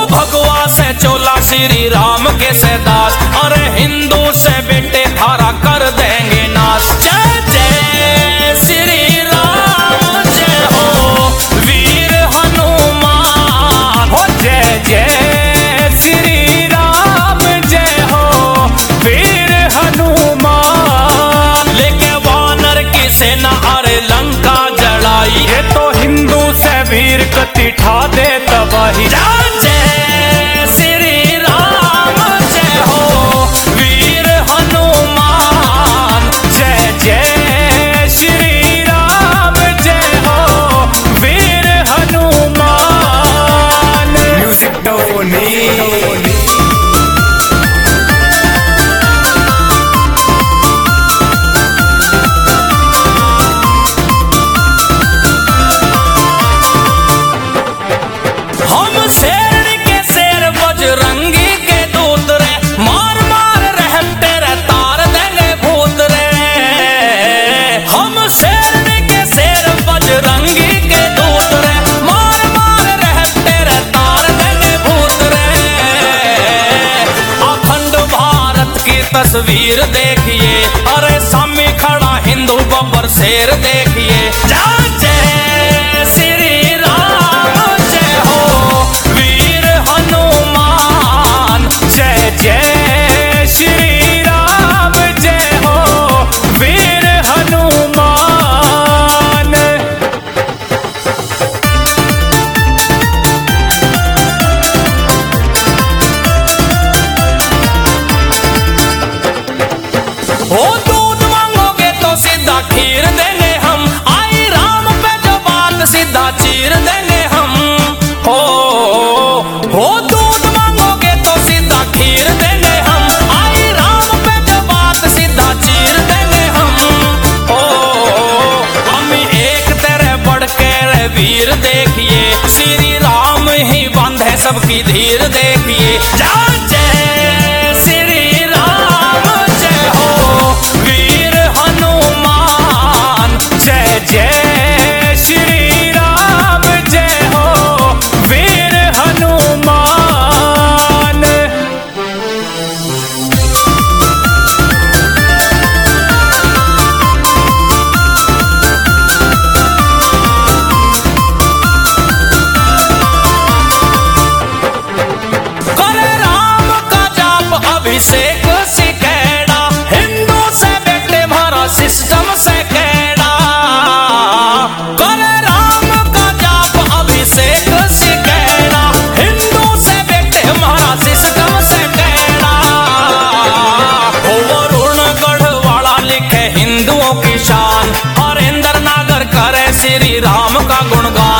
भगवा से चोला श्री राम के से दास, अरे हिंदू से बेटे थारा कर देंगे नाश। जय जय श्री राम जय हो वीर हनुमान, हो जय जय श्री राम जय हो वीर हनुमान। लेके वानर की सेना अरे लंका जड़ाई, ये तो हिंदू से वीर कति ठा दे तबाही। जय जय श्री राम जय हो वीर हनुमान, जय जय श्री राम जय हो वीर हनुमान। Music Doni. हम शेर के शेर बजरंगी के दूत रे, मार मार रहते रे तार देंगे भूत रे। हम शेर के शेर बजरंगी के दूत रे, मार मार रहते रे तार देंगे भूत रे। अखंड भारत की तस्वीर देखिए, अरे सामने खड़ा हिंदू बब्बर शेर देखिए। जय जय श्री राम जय हो वीर हनुमान, जय जय श्री राम जय हो वीर हनुमान। हो दूध मांगोगे तो सीधा खीर देंगे हम, आई राम पे जो बात सीधा चीर देंगे हम। हो दूध मांगोगे तो सीधा खीर देंगे हम, आई राम पे जो बात सीधा चीर देंगे हम। हम एक तेरे बढ़ के रे वीर देखिए, श्री राम ही बांधे सबकी धीर देखिए। जय जय श्री राम जय हो वीर हनुमान, जय जय श्री राम जय हो वीर हनुमान। करे राम का जाप अभिषेक सिकेड़ा, हिंदू से बेटे भरा सिस्टम से कैड़ा। करे राम का जाप अभिषेक सिकेड़ा, हिंदू से बेटे भरा सिस्टम से कैड़ा। वरुण गढ़वाला लिखे हिंदुओं की शान, हरेंद्र नागर करे श्री राम का गुणगान।